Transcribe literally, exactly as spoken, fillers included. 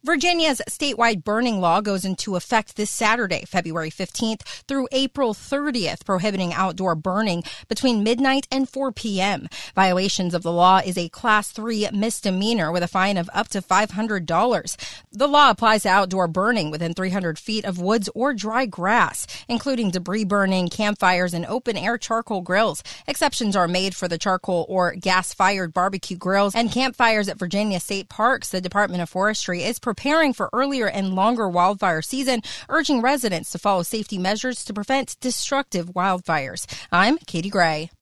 Virginia's statewide burning law goes into effect this Saturday, February fifteenth through April thirtieth, prohibiting outdoor burning between midnight and four p.m. Violations of the law is a Class three misdemeanor with a fine of up to five hundred dollars. The law applies to outdoor burning within three hundred feet of woods or dry grass, including debris burning, campfires, and open-air charcoal grills. Exceptions are made for the charcoal or gas-fired barbecue grills and campfires at Virginia state parks. The Department of Forestry is preparing for earlier and longer wildfire season, urging residents to follow safety measures to prevent destructive wildfires. I'm Katie Gray.